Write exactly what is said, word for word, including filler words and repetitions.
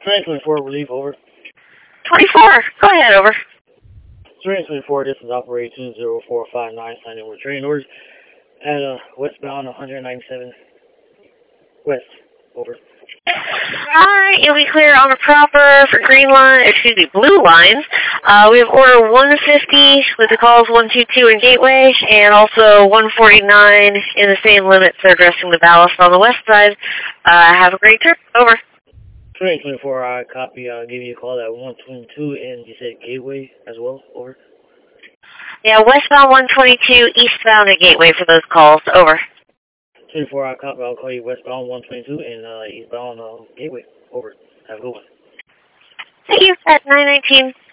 twenty twenty-four, relief, over. twenty-four, go ahead, over. twenty twenty-four, this is Operation zero four five nine, signing with training orders at uh, westbound one ninety-seven west, over. Alright, you'll be clear on the proper for green line, excuse me, blue lines. Uh, we have order one fifty with the calls one two two in Gateway, and also one forty-nine in the same limits addressing the ballast on the west side. Uh, have a great trip. Over. twenty twenty-four, I copy, uh, give you a call at one twenty-two, and you said Gateway as well, over. Yeah, westbound one twenty-two, eastbound at Gateway for those calls. Over. twenty-four, I copy, I'll call you westbound one twenty-two and uh, eastbound uh, Gateway, over. Have a good one. Thank you, at nine nineteen.